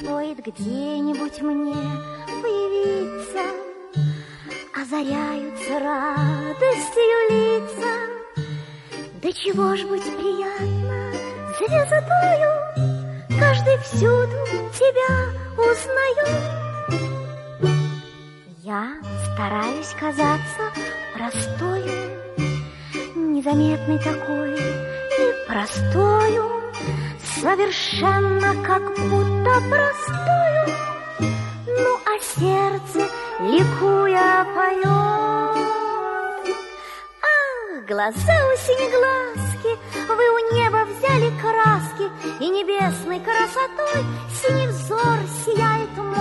Стоит где-нибудь мне появиться, озаряются радостью лица. Да чего ж быть приятно звездою, каждый всюду тебя узнает. Я стараюсь казаться простою, незаметной такой и простою, совершенно как будто простою. Ну, а сердце, ликуя, поет. Ах, глаза у синеглазки, вы у неба взяли краски, и небесной красотой синий взор сияет